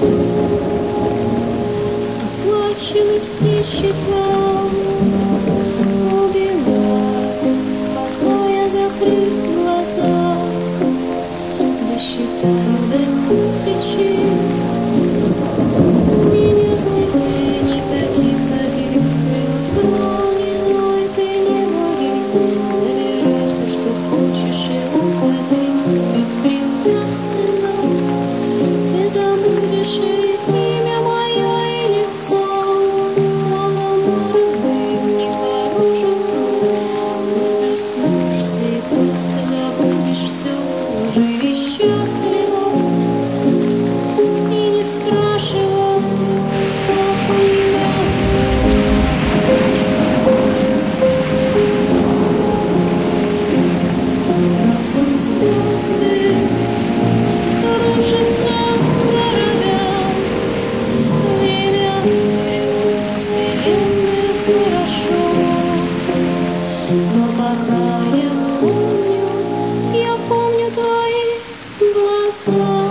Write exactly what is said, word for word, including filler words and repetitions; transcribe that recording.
Оплачены все счета, убегай, пока я закрыв глаза, досчитаю до тысячи. У меня к тебе никаких обид, ты нутро не ной, ты не вори. Забирай все, что хочешь, и уходи беспрепятственно. Ты забудешь и имя мое, и лицо, словно морды, нехороший сон. Ты проснешься и просто забудешь все, живи счастливо и не спрашивай, как у меня дела. Растут звезды, рушатся города, время вперед, вселенной хорошо. Но пока я помню, я помню твои глаза.